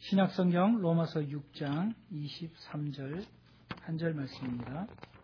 신약성경 로마서 6장 23절 한 절 말씀입니다.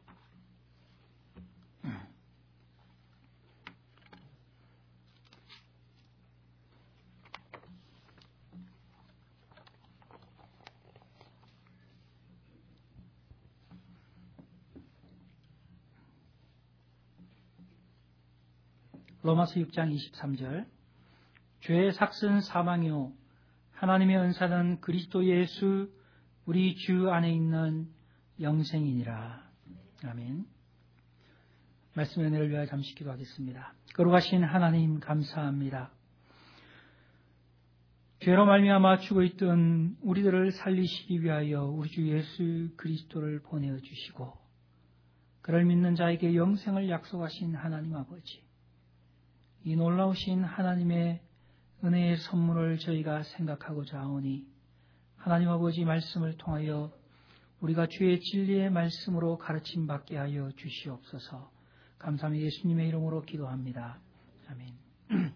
로마서 6장 23절 죄의 삭은 사망이요 하나님의 은사는 그리스도 예수 우리 주 안에 있는 영생이니라. 아멘. 말씀의 은혜를 위하여 잠시 기도하겠습니다. 거룩하신 하나님 감사합니다. 죄로 말미암아 죽어 있던 우리들을 살리시기 위하여 우리 주 예수 그리스도를 보내주시고 그를 믿는 자에게 영생을 약속하신 하나님 아버지, 이 놀라우신 하나님의 은혜의 선물을 저희가 생각하고자 하오니 하나님 아버지 말씀을 통하여 우리가 주의 진리의 말씀으로 가르침 받게 하여 주시옵소서. 감사합니다. 예수님의 이름으로 기도합니다. 아멘.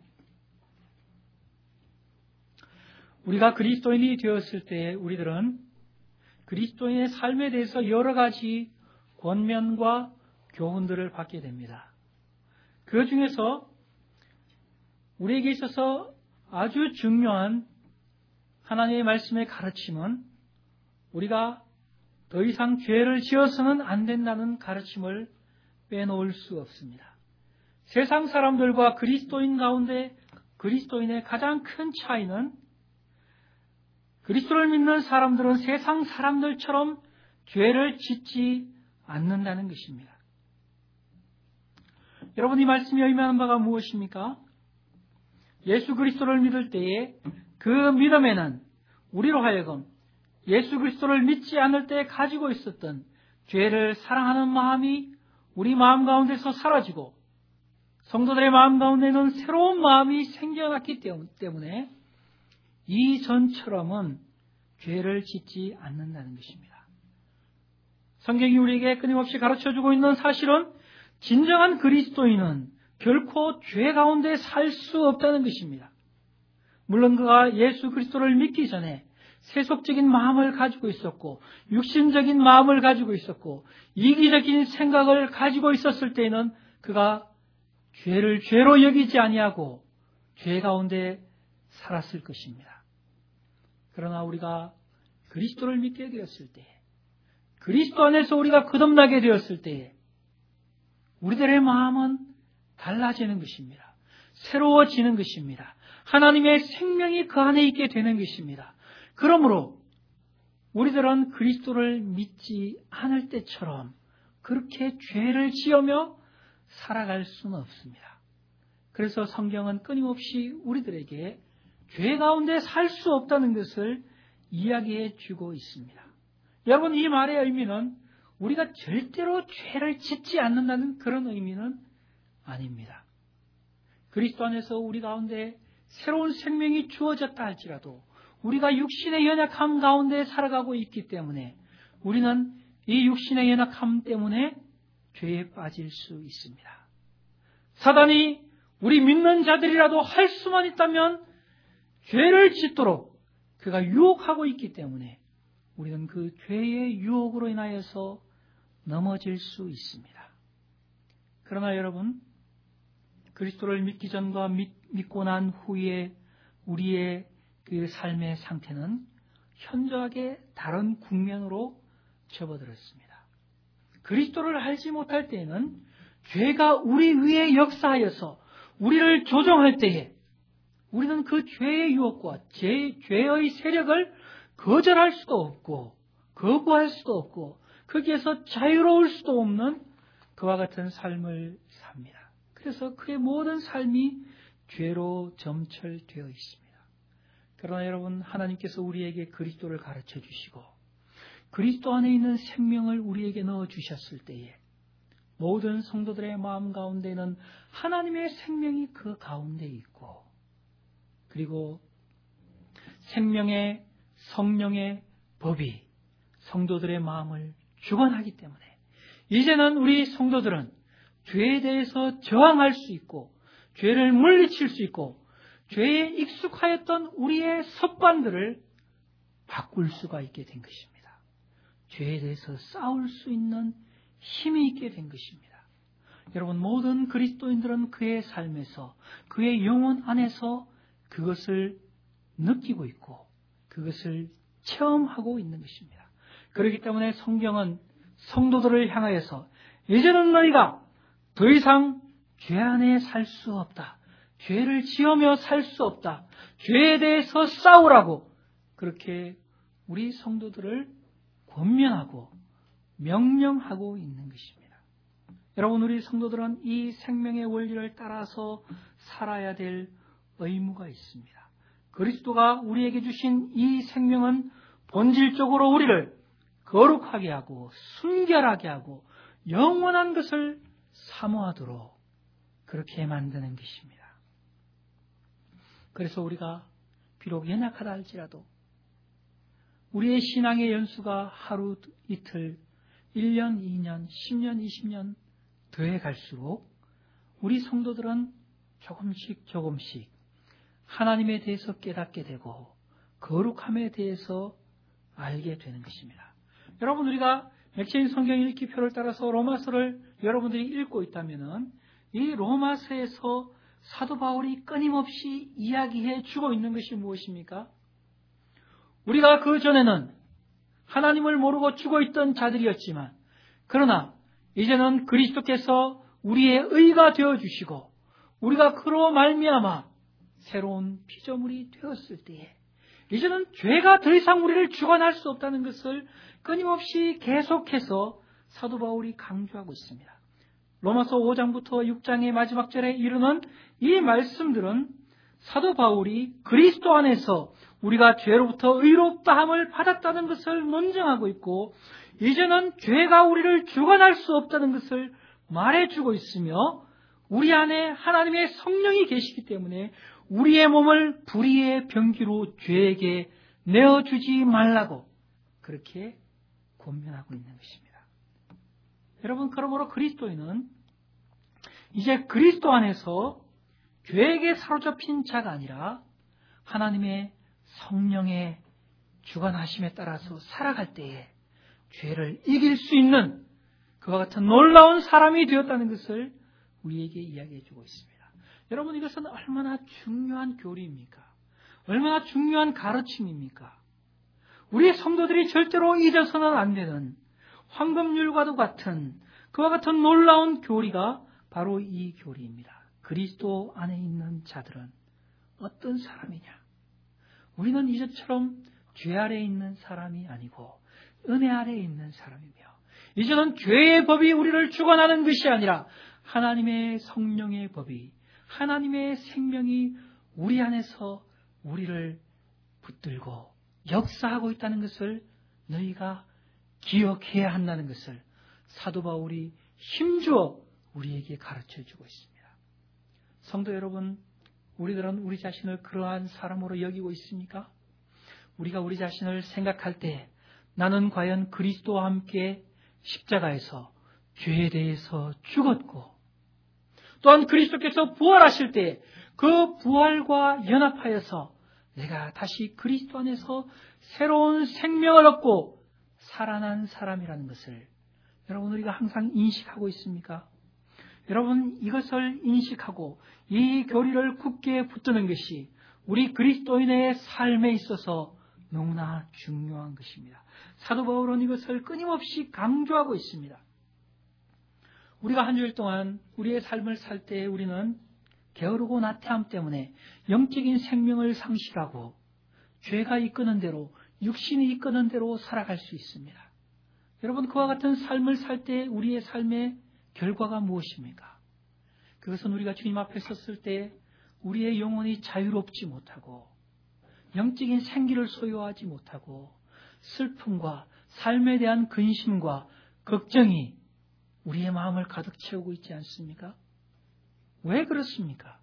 우리가 그리스도인이 되었을 때 우리들은 그리스도인의 삶에 대해서 여러 가지 권면과 교훈들을 받게 됩니다. 그 중에서 우리에게 있어서 아주 중요한 하나님의 말씀의 가르침은 우리가 더 이상 죄를 지어서는 안 된다는 가르침을 빼놓을 수 없습니다. 세상 사람들과 그리스도인 가운데 그리스도인의 가장 큰 차이는 그리스도를 믿는 사람들은 세상 사람들처럼 죄를 짓지 않는다는 것입니다. 여러분, 이 말씀이 의미하는 바가 무엇입니까? 예수 그리스도를 믿을 때에 그 믿음에는 우리로 하여금 예수 그리스도를 믿지 않을 때 가지고 있었던 죄를 사랑하는 마음이 우리 마음 가운데서 사라지고 성도들의 마음 가운데는 새로운 마음이 생겨났기 때문에 이전처럼은 죄를 짓지 않는다는 것입니다. 성경이 우리에게 끊임없이 가르쳐주고 있는 사실은 진정한 그리스도인은 결코 죄 가운데 살 수 없다는 것입니다. 물론 그가 예수 그리스도를 믿기 전에 세속적인 마음을 가지고 있었고 육신적인 마음을 가지고 있었고 이기적인 생각을 가지고 있었을 때에는 그가 죄를 죄로 여기지 아니하고 죄 가운데 살았을 것입니다. 그러나 우리가 그리스도를 믿게 되었을 때, 그리스도 안에서 우리가 거듭나게 되었을 때 우리들의 마음은 달라지는 것입니다. 새로워지는 것입니다. 하나님의 생명이 그 안에 있게 되는 것입니다. 그러므로 우리들은 그리스도를 믿지 않을 때처럼 그렇게 죄를 지으며 살아갈 수는 없습니다. 그래서 성경은 끊임없이 우리들에게 죄 가운데 살 수 없다는 것을 이야기해 주고 있습니다. 여러분, 이 말의 의미는 우리가 절대로 죄를 짓지 않는다는 그런 의미는 아닙니다. 그리스도 안에서 우리 가운데 새로운 생명이 주어졌다 할지라도 우리가 육신의 연약함 가운데 살아가고 있기 때문에 우리는 이 육신의 연약함 때문에 죄에 빠질 수 있습니다. 사단이 우리 믿는 자들이라도 할 수만 있다면 죄를 짓도록 그가 유혹하고 있기 때문에 우리는 그 죄의 유혹으로 인하여서 넘어질 수 있습니다. 그러나 여러분, 그리스도를 믿기 전과 믿고 난 후에 우리의 그 삶의 상태는 현저하게 다른 국면으로 접어들었습니다. 그리스도를 알지 못할 때에는 죄가 우리 위에 역사하여서 우리를 조종할 때에 우리는 그 죄의 유혹과 죄의 세력을 거절할 수도 없고 거부할 수도 없고 거기에서 자유로울 수도 없는 그와 같은 삶을 삽니다. 그래서 그의 모든 삶이 죄로 점철되어 있습니다. 그러나 여러분, 하나님께서 우리에게 그리스도를 가르쳐 주시고 그리스도 안에 있는 생명을 우리에게 넣어 주셨을 때에 모든 성도들의 마음 가운데는 하나님의 생명이 그 가운데 있고 그리고 생명의 성령의 법이 성도들의 마음을 주관하기 때문에 이제는 우리 성도들은 죄에 대해서 저항할 수 있고 죄를 물리칠 수 있고 죄에 익숙하였던 우리의 습관들을 바꿀 수가 있게 된 것입니다. 죄에 대해서 싸울 수 있는 힘이 있게 된 것입니다. 여러분, 모든 그리스도인들은 그의 삶에서, 그의 영혼 안에서 그것을 느끼고 있고 그것을 체험하고 있는 것입니다. 그렇기 때문에 성경은 성도들을 향하여서 이제는 너희가 더 이상 죄 안에 살 수 없다. 죄를 지으며 살 수 없다. 죄에 대해서 싸우라고 그렇게 우리 성도들을 권면하고 명령하고 있는 것입니다. 여러분, 우리 성도들은 이 생명의 원리를 따라서 살아야 될 의무가 있습니다. 그리스도가 우리에게 주신 이 생명은 본질적으로 우리를 거룩하게 하고 순결하게 하고 영원한 것을 사모하도록 그렇게 만드는 것입니다. 그래서 우리가 비록 연약하다 할지라도 우리의 신앙의 연수가 하루 이틀 1년, 2년, 10년, 20년 더해 갈수록 우리 성도들은 조금씩 하나님에 대해서 깨닫게 되고 거룩함에 대해서 알게 되는 것입니다. 여러분, 우리가 맥체인 성경 읽기표를 따라서 로마서를 여러분들이 읽고 있다면 이 로마서에서 사도 바울이 끊임없이 이야기해 주고 있는 것이 무엇입니까? 우리가 그 전에는 하나님을 모르고 죽어 있던 자들이었지만 그러나 이제는 그리스도께서 우리의 의가 되어주시고 우리가 그로 말미암아 새로운 피조물이 되었을 때에 이제는 죄가 더 이상 우리를 주관할 수 없다는 것을 끊임없이 계속해서 사도 바울이 강조하고 있습니다. 로마서 5장부터 6장의 마지막 절에 이르는 이 말씀들은 사도 바울이 그리스도 안에서 우리가 죄로부터 의롭다함을 받았다는 것을 논증하고 있고 이제는 죄가 우리를 주관할 수 없다는 것을 말해주고 있으며 우리 안에 하나님의 성령이 계시기 때문에 우리의 몸을 불의의 병기로 죄에게 내어주지 말라고 그렇게 권면하고 있는 것입니다. 여러분, 그러므로 그리스도인은 이제 그리스도 안에서 죄에게 사로잡힌 자가 아니라 하나님의 성령의 주관하심에 따라서 살아갈 때에 죄를 이길 수 있는 그와 같은 놀라운 사람이 되었다는 것을 우리에게 이야기해 주고 있습니다. 여러분, 이것은 얼마나 중요한 교리입니까? 얼마나 중요한 가르침입니까? 우리 성도들이 절대로 잊어서는 안 되는 황금률과도 같은 그와 같은 놀라운 교리가 바로 이 교리입니다. 그리스도 안에 있는 자들은 어떤 사람이냐? 우리는 이제처럼 죄 아래에 있는 사람이 아니고 은혜 아래에 있는 사람이며 이제는 죄의 법이 우리를 주관하는 것이 아니라 하나님의 성령의 법이 하나님의 생명이 우리 안에서 우리를 붙들고 역사하고 있다는 것을 너희가 기억해야 한다는 것을 사도 바울이 힘주어 우리에게 가르쳐주고 있습니다. 성도 여러분, 우리들은 우리 자신을 그러한 사람으로 여기고 있습니까? 우리가 우리 자신을 생각할 때 나는 과연 그리스도와 함께 십자가에서 죄에 대해서 죽었고 또한 그리스도께서 부활하실 때 그 부활과 연합하여서 내가 다시 그리스도 안에서 새로운 생명을 얻고 살아난 사람이라는 것을 여러분 우리가 항상 인식하고 있습니까? 여러분, 이것을 인식하고 이 교리를 굳게 붙드는 것이 우리 그리스도인의 삶에 있어서 너무나 중요한 것입니다. 사도 바울은 이것을 끊임없이 강조하고 있습니다. 우리가 한 주일 동안 우리의 삶을 살 때 우리는 게으르고 나태함 때문에 영적인 생명을 상실하고 죄가 이끄는 대로 육신이 이끄는 대로 살아갈 수 있습니다. 여러분, 그와 같은 삶을 살 때 우리의 삶의 결과가 무엇입니까? 그것은 우리가 주님 앞에 섰을 때 우리의 영혼이 자유롭지 못하고 영적인 생기를 소유하지 못하고 슬픔과 삶에 대한 근심과 걱정이 우리의 마음을 가득 채우고 있지 않습니까? 왜 그렇습니까?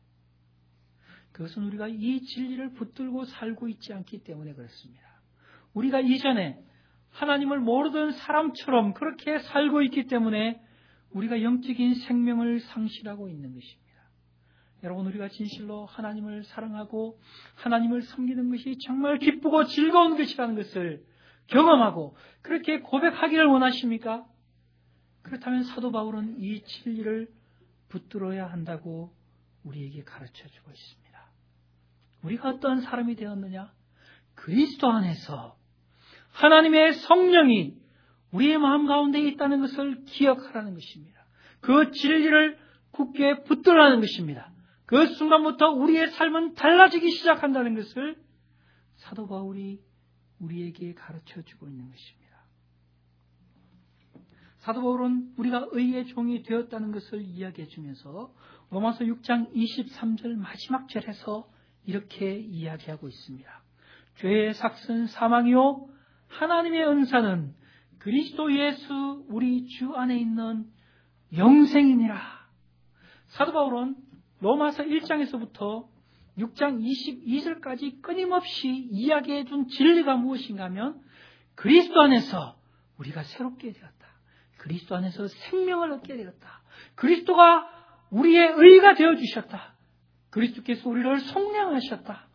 그것은 우리가 이 진리를 붙들고 살고 있지 않기 때문에 그렇습니다. 우리가 이전에 하나님을 모르던 사람처럼 그렇게 살고 있기 때문에 우리가 영적인 생명을 상실하고 있는 것입니다. 여러분, 우리가 진실로 하나님을 사랑하고 하나님을 섬기는 것이 정말 기쁘고 즐거운 것이라는 것을 경험하고 그렇게 고백하기를 원하십니까? 그렇다면 사도 바울은 이 진리를 붙들어야 한다고 우리에게 가르쳐주고 있습니다. 우리가 어떤 사람이 되었느냐? 그리스도 안에서 하나님의 성령이 우리의 마음 가운데 있다는 것을 기억하라는 것입니다. 그 진리를 굳게 붙들라는 것입니다. 그 순간부터 우리의 삶은 달라지기 시작한다는 것을 사도 바울이 우리에게 가르쳐주고 있는 것입니다. 사도 바울은 우리가 의의 종이 되었다는 것을 이야기해 주면서 로마서 6장 23절 마지막 절에서 이렇게 이야기하고 있습니다. 죄의 삭은 사망이요 하나님의 은사는 그리스도 예수 우리 주 안에 있는 영생이니라. 사도 바울은 로마서 1장에서부터 6장 22절까지 끊임없이 이야기해 준 진리가 무엇인가 하면 그리스도 안에서 우리가 새롭게 되었다. 그리스도 안에서 생명을 얻게 되었다. 그리스도가 우리의 의가 되어주셨다. 그리스도께서 우리를 속량하셨다.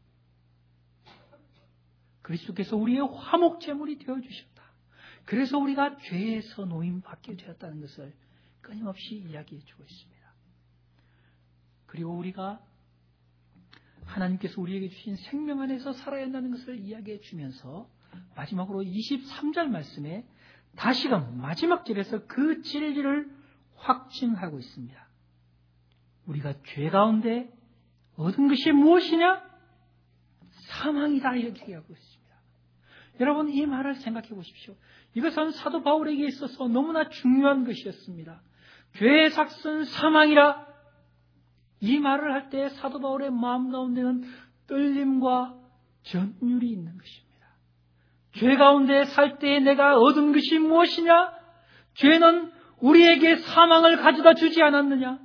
그리스도께서 우리의 화목제물이 되어주셨다. 그래서 우리가 죄에서 노임받게 되었다는 것을 끊임없이 이야기해 주고 있습니다. 그리고 우리가 하나님께서 우리에게 주신 생명 안에서 살아야 한다는 것을 이야기해 주면서 마지막으로 23절 말씀에 다시금 마지막 절에서 그 진리를 확증하고 있습니다. 우리가 죄 가운데 얻은 것이 무엇이냐? 사망이다, 이렇게 얘기하고 있습니다. 여러분, 이 말을 생각해 보십시오. 이것은 사도 바울에게 있어서 너무나 중요한 것이었습니다. 죄의 삭은 사망이라. 이 말을 할 때 사도 바울의 마음 가운데는 떨림과 전율이 있는 것입니다. 죄 가운데 살 때에 내가 얻은 것이 무엇이냐? 죄는 우리에게 사망을 가져다 주지 않았느냐?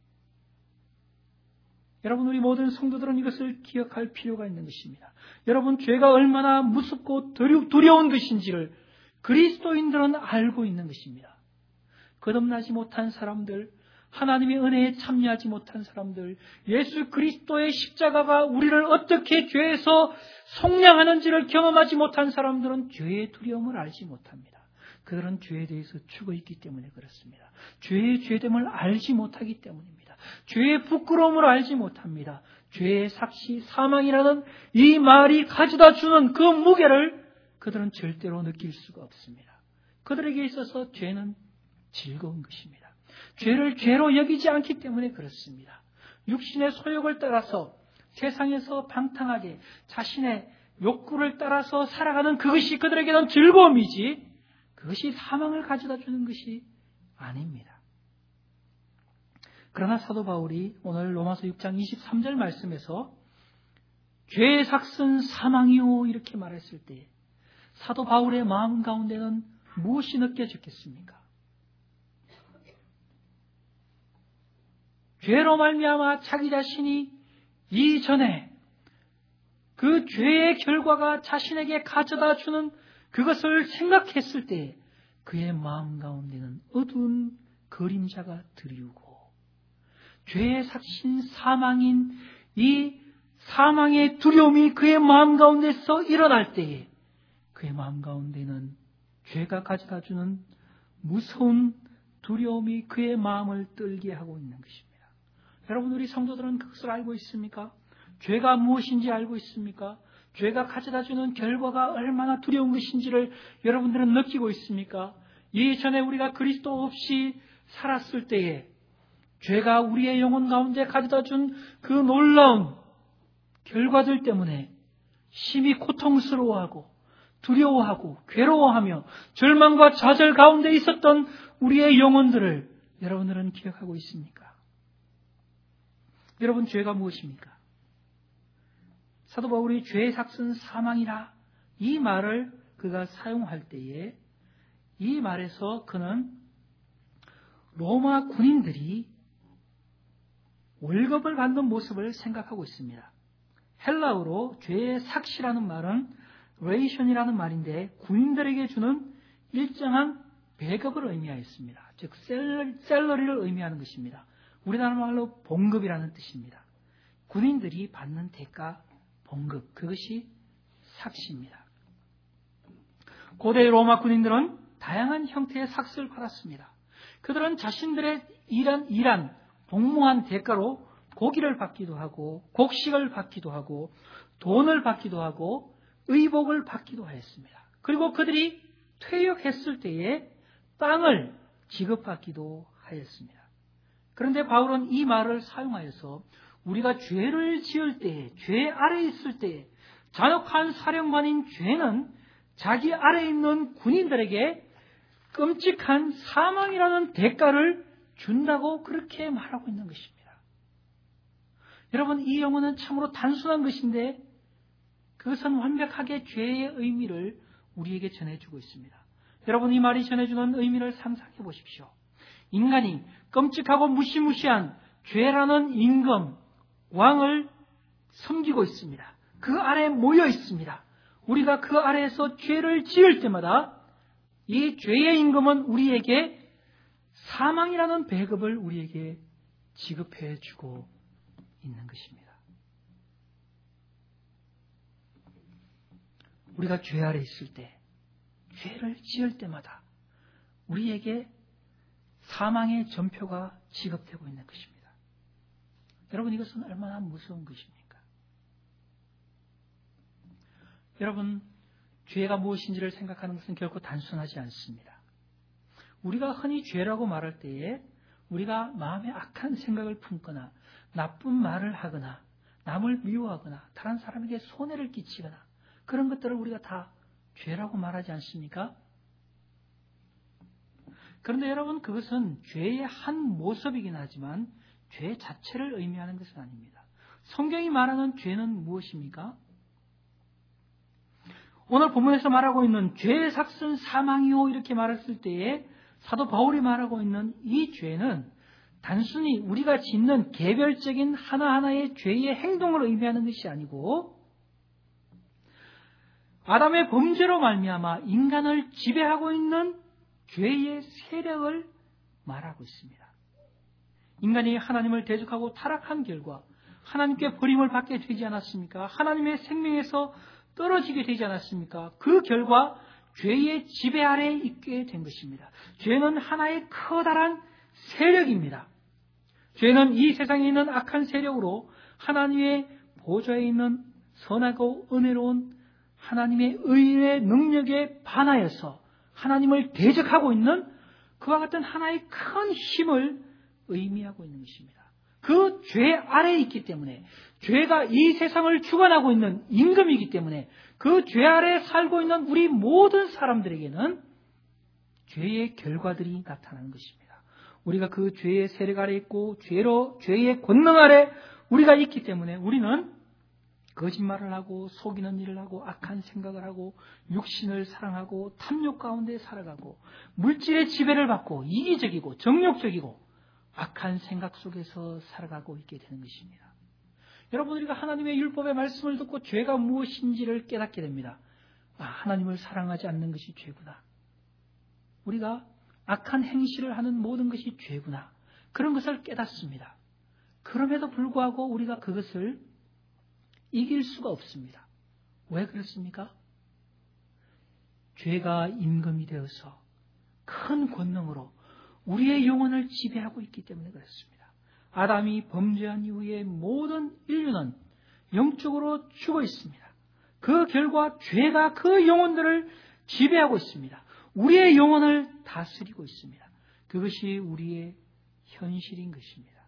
여러분, 우리 모든 성도들은 이것을 기억할 필요가 있는 것입니다. 여러분, 죄가 얼마나 무섭고 두려운 것인지를 그리스도인들은 알고 있는 것입니다. 거듭나지 못한 사람들, 하나님의 은혜에 참여하지 못한 사람들, 예수 그리스도의 십자가가 우리를 어떻게 죄에서 속량하는지를 경험하지 못한 사람들은 죄의 두려움을 알지 못합니다. 그들은 죄에 대해서 죽어 있기 때문에 그렇습니다. 죄의 죄됨을 알지 못하기 때문입니다. 죄의 부끄러움을 알지 못합니다. 죄의 삭시 사망이라는 이 말이 가져다 주는 그 무게를 그들은 절대로 느낄 수가 없습니다. 그들에게 있어서 죄는 즐거운 것입니다. 죄를 죄로 여기지 않기 때문에 그렇습니다. 육신의 소욕을 따라서 세상에서 방탕하게 자신의 욕구를 따라서 살아가는 그것이 그들에게는 즐거움이지 그것이 사망을 가져다 주는 것이 아닙니다. 그러나 사도 바울이 오늘 로마서 6장 23절 말씀에서 죄의 삭은 사망이요 이렇게 말했을 때 사도 바울의 마음 가운데는 무엇이 느껴졌겠습니까? 죄로 말미암아 자기 자신이 이전에 그 죄의 결과가 자신에게 가져다 주는 그것을 생각했을 때 그의 마음 가운데는 어두운 그림자가 드리우고 죄의 삭신 사망인 이 사망의 두려움이 그의 마음 가운데서 일어날 때에 그의 마음 가운데는 죄가 가져다 주는 무서운 두려움이 그의 마음을 떨게 하고 있는 것입니다. 여러분, 우리 성도들은 그것을 알고 있습니까? 죄가 무엇인지 알고 있습니까? 죄가 가져다 주는 결과가 얼마나 두려운 것인지를 여러분들은 느끼고 있습니까? 이전에 우리가 그리스도 없이 살았을 때에 죄가 우리의 영혼 가운데 가져다 준 그 놀라운 결과들 때문에 심히 고통스러워하고 두려워하고 괴로워하며 절망과 좌절 가운데 있었던 우리의 영혼들을 여러분들은 기억하고 있습니까? 여러분, 죄가 무엇입니까? 사도 바울이 죄의 삭은 사망이라 이 말을 그가 사용할 때에 이 말에서 그는 로마 군인들이 월급을 받는 모습을 생각하고 있습니다. 헬라어로 죄의 삭시라는 말은 레이션이라는 말인데 군인들에게 주는 일정한 배급을 의미하였습니다. 즉 셀러리를 의미하는 것입니다. 우리나라 말로 봉급이라는 뜻입니다. 군인들이 받는 대가, 봉급, 그것이 삭시입니다. 고대 로마 군인들은 다양한 형태의 삭스를 받았습니다. 그들은 자신들의 일한 복무한 대가로 고기를 받기도 하고 곡식을 받기도 하고 돈을 받기도 하고 의복을 받기도 하였습니다. 그리고 그들이 퇴역했을 때에 땅을 지급받기도 하였습니다. 그런데 바울은 이 말을 사용하여서 우리가 죄를 지을 때에, 죄 아래에 있을 때에 잔혹한 사령관인 죄는 자기 아래에 있는 군인들에게 끔찍한 사망이라는 대가를 준다고 그렇게 말하고 있는 것입니다. 여러분, 이 용어는 참으로 단순한 것인데 그것은 완벽하게 죄의 의미를 우리에게 전해주고 있습니다. 여러분, 이 말이 전해주는 의미를 상상해 보십시오. 인간이 끔찍하고 무시무시한 죄라는 임금, 왕을 섬기고 있습니다. 그 아래에 모여 있습니다. 우리가 그 아래에서 죄를 지을 때마다 이 죄의 임금은 우리에게 사망이라는 배급을 우리에게 지급해 주고 있는 것입니다. 우리가 죄 아래 있을 때, 죄를 지을 때마다 우리에게 사망의 전표가 지급되고 있는 것입니다. 여러분, 이것은 얼마나 무서운 것입니까? 여러분, 죄가 무엇인지를 생각하는 것은 결코 단순하지 않습니다. 우리가 흔히 죄라고 말할 때에 우리가 마음에 악한 생각을 품거나 나쁜 말을 하거나 남을 미워하거나 다른 사람에게 손해를 끼치거나 그런 것들을 우리가 다 죄라고 말하지 않습니까? 그런데 여러분, 그것은 죄의 한 모습이긴 하지만 죄 자체를 의미하는 것은 아닙니다. 성경이 말하는 죄는 무엇입니까? 오늘 본문에서 말하고 있는 죄의 삭은 사망이요 이렇게 말했을 때에 사도 바울이 말하고 있는 이 죄는 단순히 우리가 짓는 개별적인 하나하나의 죄의 행동을 의미하는 것이 아니고 아담의 범죄로 말미암아 인간을 지배하고 있는 죄의 세력을 말하고 있습니다. 인간이 하나님을 대적하고 타락한 결과 하나님께 버림을 받게 되지 않았습니까? 하나님의 생명에서 떨어지게 되지 않았습니까? 그 결과 죄의 지배 아래에 있게 된 것입니다. 죄는 하나의 커다란 세력입니다. 죄는 이 세상에 있는 악한 세력으로 하나님의 보좌에 있는 선하고 은혜로운 하나님의 의의 능력에 반하여서 하나님을 대적하고 있는 그와 같은 하나의 큰 힘을 의미하고 있는 것입니다. 그 죄 아래에 있기 때문에 죄가 이 세상을 주관하고 있는 임금이기 때문에 그 죄 아래에 살고 있는 우리 모든 사람들에게는 죄의 결과들이 나타나는 것입니다. 우리가 그 죄의 세력 아래 있고 죄의 권능 아래 우리가 있기 때문에 우리는 거짓말을 하고 속이는 일을 하고 악한 생각을 하고 육신을 사랑하고 탐욕 가운데 살아가고 물질의 지배를 받고 이기적이고 정욕적이고 악한 생각 속에서 살아가고 있게 되는 것입니다. 여러분, 우리가 하나님의 율법의 말씀을 듣고 죄가 무엇인지를 깨닫게 됩니다. 하나님을 사랑하지 않는 것이 죄구나. 우리가 악한 행실을 하는 모든 것이 죄구나. 그런 것을 깨닫습니다. 그럼에도 불구하고 우리가 그것을 이길 수가 없습니다. 왜 그렇습니까? 죄가 임금이 되어서 큰 권능으로 우리의 영혼을 지배하고 있기 때문에 그렇습니다. 아담이 범죄한 이후에 모든 인류는 영적으로 죽어 있습니다. 그 결과 죄가 그 영혼들을 지배하고 있습니다. 우리의 영혼을 다스리고 있습니다. 그것이 우리의 현실인 것입니다.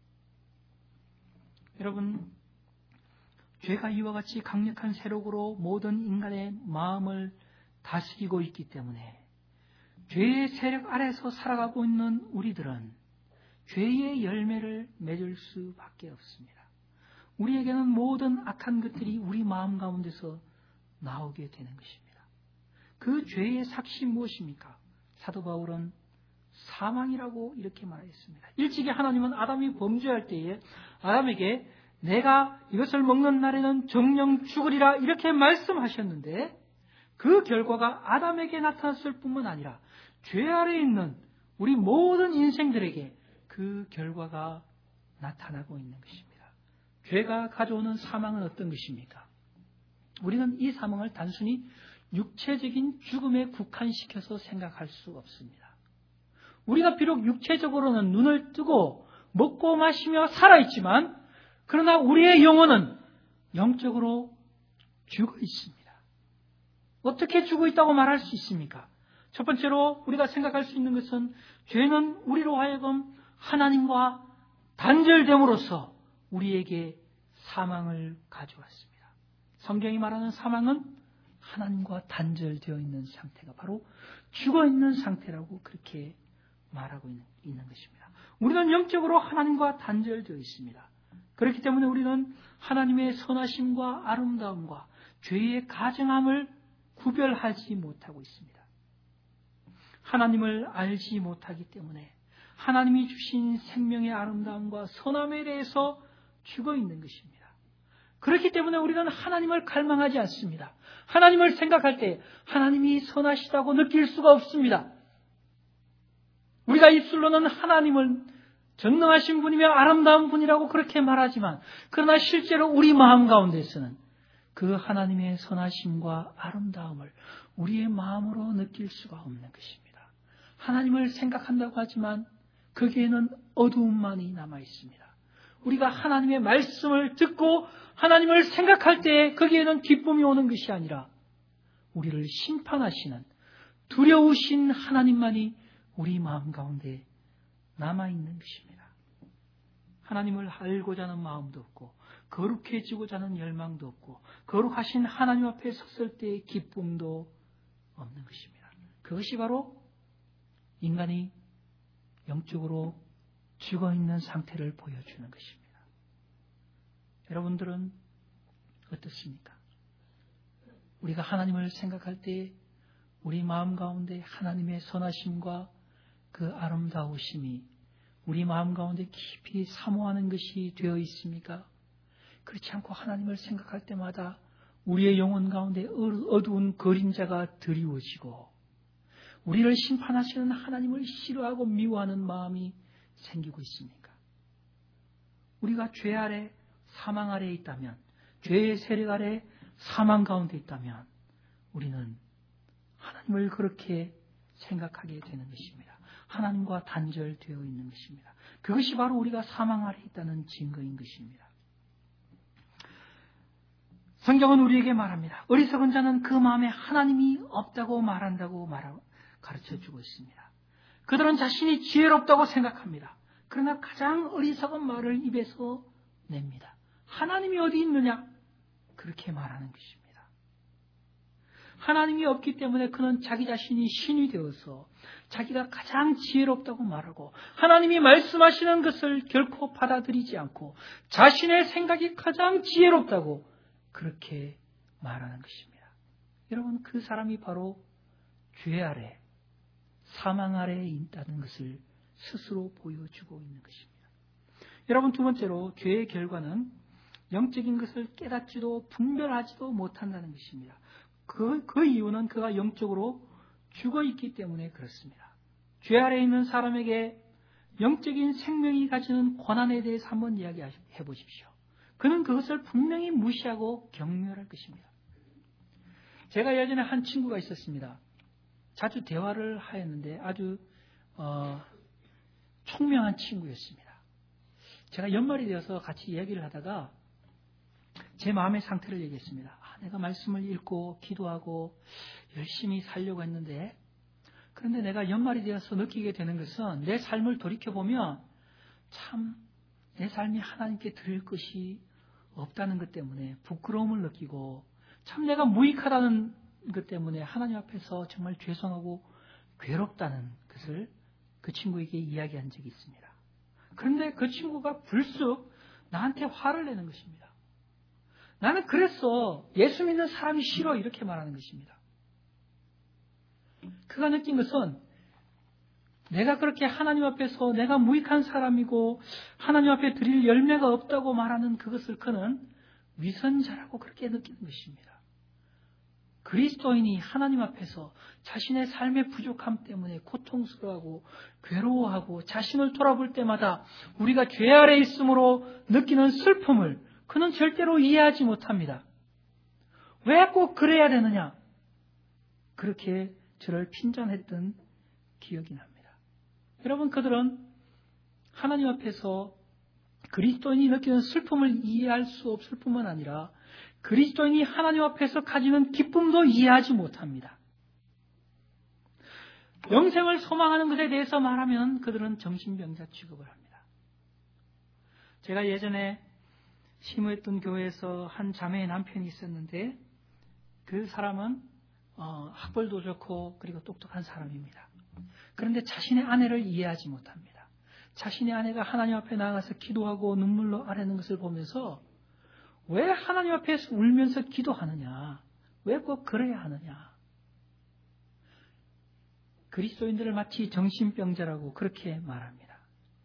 여러분, 죄가 이와 같이 강력한 세력으로 모든 인간의 마음을 다스리고 있기 때문에 죄의 세력 아래서 살아가고 있는 우리들은 죄의 열매를 맺을 수밖에 없습니다. 우리에게는 모든 악한 것들이 우리 마음 가운데서 나오게 되는 것입니다. 그 죄의 삭이 무엇입니까? 사도 바울은 사망이라고 이렇게 말했습니다. 일찍이 하나님은 아담이 범죄할 때에 아담에게 내가 이것을 먹는 날에는 정령 죽으리라 이렇게 말씀하셨는데 그 결과가 아담에게 나타났을 뿐만 아니라 죄 아래에 있는 우리 모든 인생들에게 그 결과가 나타나고 있는 것입니다. 죄가 가져오는 사망은 어떤 것입니까? 우리는 이 사망을 단순히 육체적인 죽음에 국한시켜서 생각할 수 없습니다. 우리가 비록 육체적으로는 눈을 뜨고 먹고 마시며 살아있지만 그러나 우리의 영혼은 영적으로 죽어 있습니다. 어떻게 죽어 있다고 말할 수 있습니까? 첫 번째로 우리가 생각할 수 있는 것은 죄는 우리로 하여금 하나님과 단절됨으로써 우리에게 사망을 가져왔습니다. 성경이 말하는 사망은 하나님과 단절되어 있는 상태가 바로 죽어 있는 상태라고 그렇게 말하고 있는 것입니다. 우리는 영적으로 하나님과 단절되어 있습니다. 그렇기 때문에 우리는 하나님의 선하심과 아름다움과 죄의 가증함을 구별하지 못하고 있습니다. 하나님을 알지 못하기 때문에 하나님이 주신 생명의 아름다움과 선함에 대해서 죽어 있는 것입니다. 그렇기 때문에 우리는 하나님을 갈망하지 않습니다. 하나님을 생각할 때 하나님이 선하시다고 느낄 수가 없습니다. 우리가 입술로는 하나님을 전능하신 분이며 아름다운 분이라고 그렇게 말하지만 그러나 실제로 우리 마음 가운데서는 그 하나님의 선하심과 아름다움을 우리의 마음으로 느낄 수가 없는 것입니다. 하나님을 생각한다고 하지만 거기에는 어두움만이 남아 있습니다. 우리가 하나님의 말씀을 듣고 하나님을 생각할 때 거기에는 기쁨이 오는 것이 아니라 우리를 심판하시는 두려우신 하나님만이 우리 마음 가운데 남아있는 것입니다. 하나님을 알고자 하는 마음도 없고 거룩해지고자 하는 열망도 없고 거룩하신 하나님 앞에 섰을 때의 기쁨도 없는 것입니다. 그것이 바로 인간이 영적으로 죽어있는 상태를 보여주는 것입니다. 여러분들은 어떻습니까? 우리가 하나님을 생각할 때 우리 마음 가운데 하나님의 선하심과 그 아름다우심이 우리 마음 가운데 깊이 사모하는 것이 되어 있습니까? 그렇지 않고 하나님을 생각할 때마다 우리의 영혼 가운데 어두운 그림자가 드리워지고 우리를 심판하시는 하나님을 싫어하고 미워하는 마음이 생기고 있습니까? 우리가 죄 아래 사망 아래에 있다면 죄의 세력 아래 사망 가운데 있다면 우리는 하나님을 그렇게 생각하게 되는 것입니다. 하나님과 단절되어 있는 것입니다. 그것이 바로 우리가 사망 아래 있다는 증거인 것입니다. 성경은 우리에게 말합니다. 어리석은 자는 그 마음에 하나님이 없다고 말한다고 가르쳐주고 있습니다. 그들은 자신이 지혜롭다고 생각합니다. 그러나 가장 어리석은 말을 입에서 냅니다. 하나님이 어디 있느냐? 그렇게 말하는 것입니다. 하나님이 없기 때문에 그는 자기 자신이 신이 되어서 자기가 가장 지혜롭다고 말하고 하나님이 말씀하시는 것을 결코 받아들이지 않고 자신의 생각이 가장 지혜롭다고 그렇게 말하는 것입니다. 여러분, 그 사람이 바로 죄 아래, 사망 아래에 있다는 것을 스스로 보여주고 있는 것입니다. 여러분, 두 번째로 죄의 결과는 영적인 것을 깨닫지도 분별하지도 못한다는 것입니다. 그 이유는 그가 영적으로 죽어 있기 때문에 그렇습니다. 죄 아래에 있는 사람에게 영적인 생명이 가지는 권한에 대해서 한번 이야기해 보십시오. 그는 그것을 분명히 무시하고 경멸할 것입니다. 제가 예전에 한 친구가 있었습니다. 자주 대화를 하였는데 아주 총명한 친구였습니다. 제가 연말이 되어서 같이 이야기를 하다가 제 마음의 상태를 얘기했습니다. 내가 말씀을 읽고 기도하고 열심히 살려고 했는데 그런데 내가 연말이 되어서 느끼게 되는 것은 내 삶을 돌이켜보면 참 내 삶이 하나님께 드릴 것이 없다는 것 때문에 부끄러움을 느끼고 참 내가 무익하다는 것 때문에 하나님 앞에서 정말 죄송하고 괴롭다는 것을 그 친구에게 이야기한 적이 있습니다. 그런데 그 친구가 불쑥 나한테 화를 내는 것입니다. 나는 그랬어. 예수 믿는 사람이 싫어. 이렇게 말하는 것입니다. 그가 느낀 것은 내가 그렇게 하나님 앞에서 내가 무익한 사람이고 하나님 앞에 드릴 열매가 없다고 말하는 그것을 그는 위선자라고 그렇게 느끼는 것입니다. 그리스도인이 하나님 앞에서 자신의 삶의 부족함 때문에 고통스러워하고 괴로워하고 자신을 돌아볼 때마다 우리가 죄 아래 있음으로 느끼는 슬픔을 그는 절대로 이해하지 못합니다. 왜 꼭 그래야 되느냐? 그렇게 저를 핀잔했던 기억이 납니다. 여러분, 그들은 하나님 앞에서 그리스도인이 느끼는 슬픔을 이해할 수 없을 뿐만 아니라 그리스도인이 하나님 앞에서 가지는 기쁨도 이해하지 못합니다. 영생을 소망하는 것에 대해서 말하면 그들은 정신병자 취급을 합니다. 제가 예전에 심호했던 교회에서 한 자매의 남편이 있었는데 그 사람은 학벌도 좋고 그리고 똑똑한 사람입니다. 그런데 자신의 아내를 이해하지 못합니다. 자신의 아내가 하나님 앞에 나가서 기도하고 눈물로 아뢰는 것을 보면서 왜 하나님 앞에서 울면서 기도하느냐? 왜 꼭 그래야 하느냐? 그리스도인들을 마치 정신병자라고 그렇게 말합니다.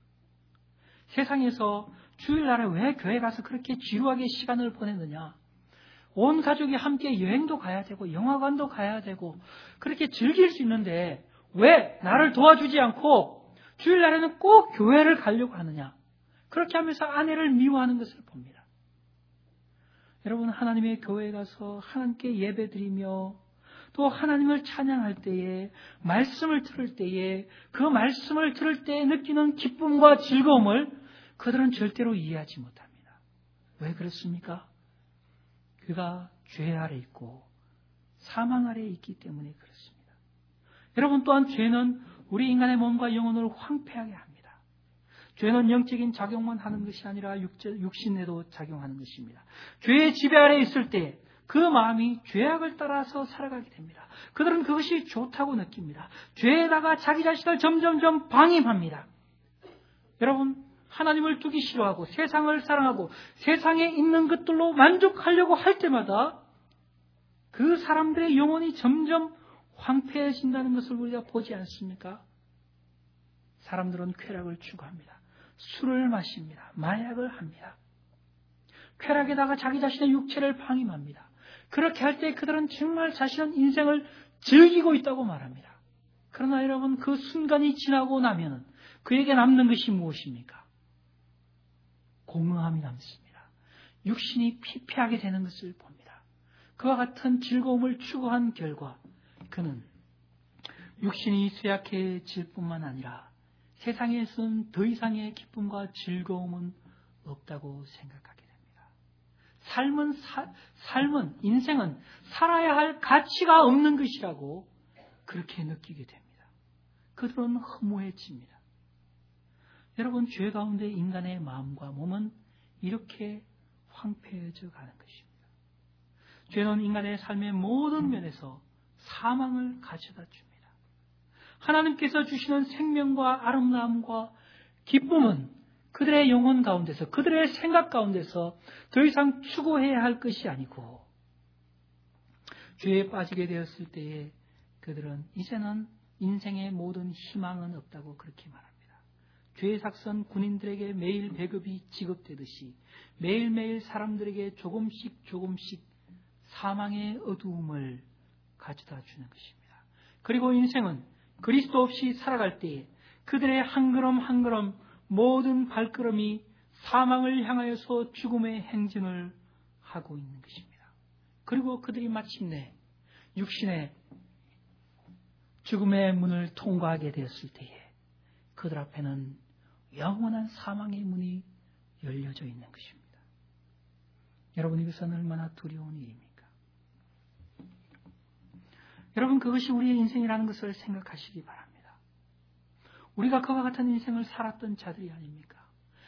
세상에서 주일날에 왜 교회 가서 그렇게 지루하게 시간을 보내느냐? 온 가족이 함께 여행도 가야 되고 영화관도 가야 되고 그렇게 즐길 수 있는데 왜 나를 도와주지 않고 주일날에는 꼭 교회를 가려고 하느냐? 그렇게 하면서 아내를 미워하는 것을 봅니다. 여러분, 하나님의 교회에 가서 하나님께 예배드리며 또 하나님을 찬양할 때에 말씀을 들을 때에 그 말씀을 들을 때 느끼는 기쁨과 즐거움을 그들은 절대로 이해하지 못합니다. 왜 그렇습니까? 그가 죄 아래 있고 사망 아래 있기 때문에 그렇습니다. 여러분, 또한 죄는 우리 인간의 몸과 영혼을 황폐하게 합니다. 죄는 영적인 작용만 하는 것이 아니라 육신에도 작용하는 것입니다. 죄의 지배 아래 있을 때 그 마음이 죄악을 따라서 살아가게 됩니다. 그들은 그것이 좋다고 느낍니다. 죄에다가 자기 자신을 점점점 방임합니다. 여러분, 하나님을 두기 싫어하고 세상을 사랑하고 세상에 있는 것들로 만족하려고 할 때마다 그 사람들의 영혼이 점점 황폐해진다는 것을 우리가 보지 않습니까? 사람들은 쾌락을 추구합니다. 술을 마십니다. 마약을 합니다. 쾌락에다가 자기 자신의 육체를 방임합니다. 그렇게 할 때 그들은 정말 자신은 인생을 즐기고 있다고 말합니다. 그러나 여러분, 그 순간이 지나고 나면 그에게 남는 것이 무엇입니까? 공허함이 남습니다. 육신이 피폐하게 되는 것을 봅니다. 그와 같은 즐거움을 추구한 결과 그는 육신이 쇠약해질 뿐만 아니라 세상에서는 더 이상의 기쁨과 즐거움은 없다고 생각하게 됩니다. 인생은 살아야 할 가치가 없는 것이라고 그렇게 느끼게 됩니다. 그들은 허무해집니다. 여러분, 죄 가운데 인간의 마음과 몸은 이렇게 황폐해져 가는 것입니다. 죄는 인간의 삶의 모든 면에서 사망을 가져다 줍니다. 하나님께서 주시는 생명과 아름다움과 기쁨은 그들의 영혼 가운데서, 그들의 생각 가운데서 더 이상 추구해야 할 것이 아니고 죄에 빠지게 되었을 때에 그들은 이제는 인생의 모든 희망은 없다고 그렇게 말합니다. 죄의 삭선 군인들에게 매일 배급이 지급되듯이 매일매일 사람들에게 조금씩 사망의 어두움을 가져다 주는 것입니다. 그리고 인생은 그리스도 없이 살아갈 때에 그들의 한 걸음 한 걸음 모든 발걸음이 사망을 향하여서 죽음의 행진을 하고 있는 것입니다. 그리고 그들이 마침내 육신의 죽음의 문을 통과하게 되었을 때에 그들 앞에는 영원한 사망의 문이 열려져 있는 것입니다. 여러분, 이것은 얼마나 두려운 일입니까? 여러분, 그것이 우리의 인생이라는 것을 생각하시기 바랍니다. 우리가 그와 같은 인생을 살았던 자들이 아닙니까?